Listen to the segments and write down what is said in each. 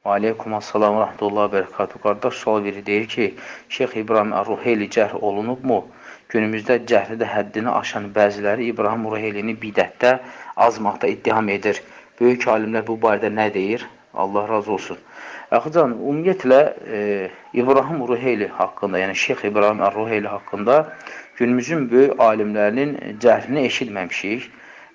Aleykum assalam və rəhmətullah və bərəkatuhu. Qardaş sual verir, deyir ki, Şeyx İbrahim Ər-Ruheyli cərh olunubmu? Günümüzdə cəhridə həddini aşan bəziləri İbrahim Ruheylini bidətdə, azmaqda ittiham edir. Böyük alimlər bu barədə nə deyir? Allah razı olsun. Əxıcan, ümumiyyətlə, İbrahim Ruheyli haqqında, yəni Şeyx İbrahim Ər-Ruheyli haqqında günümüzün böyük alimlərinin cəhrini eşitməmişik.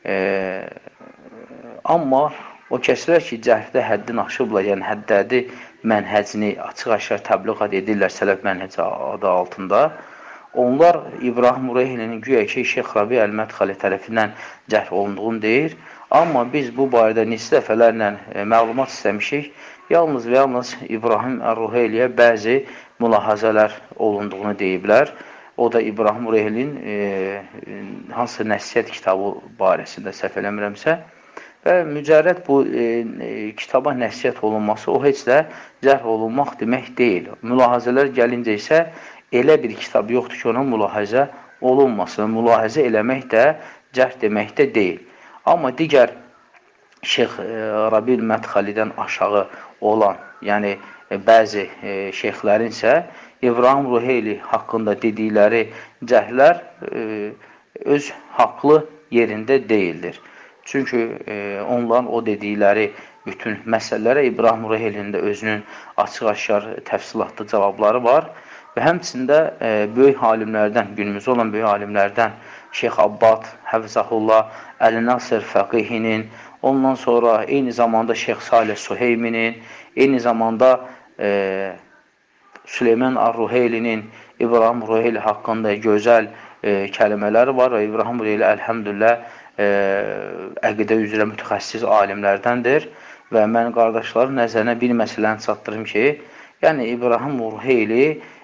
Amma o kəslər ki, cəhridə həddini aşıblar, yəni həddədi mənhəcini açıq-aşkar təbliğat edirlər sələf mənhəci adı altında. Onlar İbrahim Ruheylinin güya ki, Şeyx Rabi Əl-Mədxəli tərəfindən cərh olunduğunu deyir. Amma biz bu barədə neçə dəfələrlə məlumat istəmişik. Yalnız və yalnız İbrahim Ər-Ruheyliyə bəzi mülahazələr olunduğunu deyiblər. O da İbrahim Ruheylinin hansı nəsiyyət kitabı barəsində səhv eləmirəmsə. Və mücərrəd bu kitaba nəsiyyət olunması o heç də cərh olunmaq demək deyil. Mülahazələr gəlincə isə elə bir kitab yoxdur ki, ona mülahazə olunmasın. Mülahazə eləmək də cərh demək də deyil. Amma digər Şeyx Rabi Mədxəlidən aşağı olan, yəni bəzi şeyxlərin isə İbrahim Ruheyli haqqında dedikləri cərhlər öz haqlı yerində deyildir. Çünki onların o dedikləri bütün məsələlərə İbrahim Ruheylinin də özünün açıq-aşkar təfsilatlı cavabları var. Və həmçində böyük alimlərdən, günümüzdə olan böyük alimlərdən Şeyx Abbad, Həfzəhullah, Əli-Nasır Fəqihinin, ondan sonra eyni zamanda Şeyx Salih Suheyminin, eyni zamanda Süleyman Ar-Ruheylinin İbrahim Ruheyli haqqında gözəl kəlmələri var və İbrahim Ruheyli əlhəmdülillah əqidə üzrə mütəxəssis alimlərdəndir və mən qardaşların nəzərinə bir məsələni çatdırım ki, yəni İbrahim Ruheyli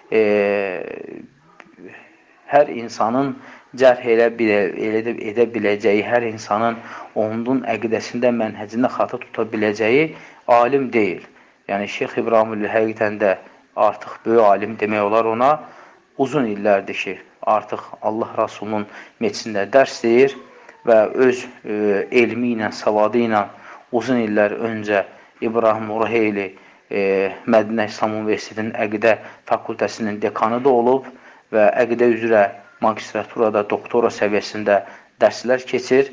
hər insanın cərh edə biləcəyi, hər insanın onun əqidəsində, mənhəcində xata tuta biləcəyi alim deyil. Yəni Şeyx İbrahim həqiqətən də artıq böyük alim demək olar ona, uzun illərdir ki, artıq Allah Rasulunun meclisində dərs deyir və öz elmi ilə, savadı ilə uzun illər öncə İbrahim Ruheyli Mədinə İslam Universitetinin əqidə fakültəsinin dekanı da olub və əqidə üzrə magistraturada, doktora səviyyəsində dərslər keçir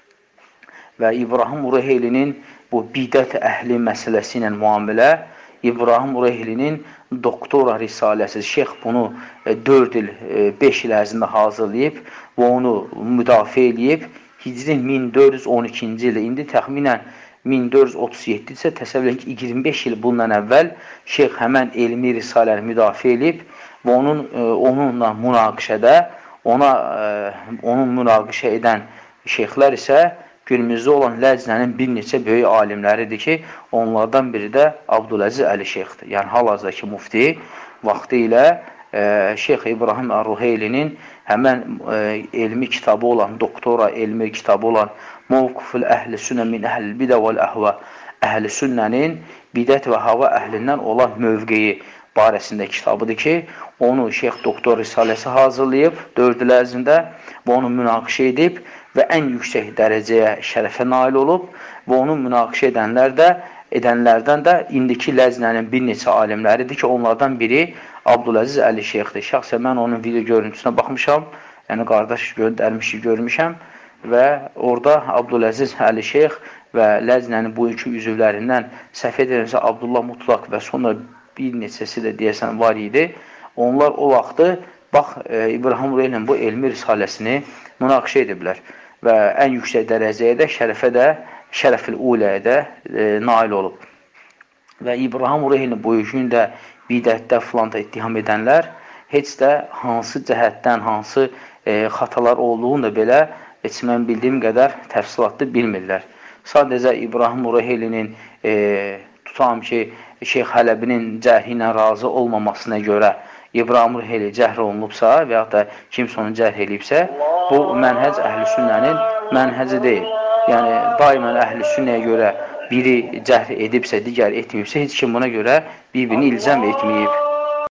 və İbrahim Ruheylinin bu bidət əhli məsələsi ilə müamilə, İbrahim Ruheylinin doktora risaləsi, şeyx bunu 4 il, 5 il ərzində hazırlayıb və onu müdafiə edib, Hicri 1412-ci ildə, indi təxminən 1437 isə təsəvvür edin ki, 25 il bundan əvvəl şeyx həmən elmi risaləni müdafiə edib və onunla münaqişədə, onun münaqişə edən şeyxlər isə günümüzdə olan Ləcnənin bir neçə böyük alimləridir ki, onlardan biri də Abdüləziz Əli şeyxdir. Yəni, hal-hazırdakı mufti vaxtı ilə Şeyx İbrahim Ər-Ruheylinin həmən elmi kitabı olan, doktora elmi kitabı olan Mövquful Əhl-i Sünnə min Əhl-i Bidə vəl-Əhvə, Əhl-i Sünnənin bidət və hava əhlindən olan mövqeyi barəsində kitabıdır ki, onu Şeyx doktor risaləsi hazırlayıb 4 il ərzində və onu münaqişə edib və ən yüksək dərəcəyə, şərəfə nail olub və onu münaqişə edənlərdən də indiki Ləznənin bir neçə alimləridir ki, onlardan biri Abdüləziz Əli şeyxdir. Şəxsən mən onun video görüntüsünə baxmışam, yəni qardaş görmüşəm və orada Abdüləziz Əli şeyx və Ləznənin bugünkü üzvlərindən səhv edilirsə Abdullah Mutlaq və sonra bir neçəsi də deyəsən var idi. Onlar o vaxtı bax İbrahim Ruheylinin bu elmi risaləsini münaqişə ediblər və ən yüksək dərəcəyə də, şərəfil uləyə də nail olub. Və İbrahim Ruheylinin bu gün də bidətdə filan da ittiham edənlər heç də hansı cəhətdən, hansı xatalar olduğunu da belə heç mən bildiyim qədər təfsilatlı bilmirlər. Sadəcə İbrahim Ruheylinin tutam ki, Şeyx Hələbinin cərhi ilə razı olmamasına görə İbrahim Ruheyli cəhr olunubsa və yaxud da kimsə onu cərh eləyibsə, bu mənhəc Əhl-i Sünnənin mənhəci deyil. Yəni, daimən Əhl-i Sünnəyə görə biri cəhr edibsə, digər etməyibsə, heç kim buna görə bir-birini ilzəm etməyib.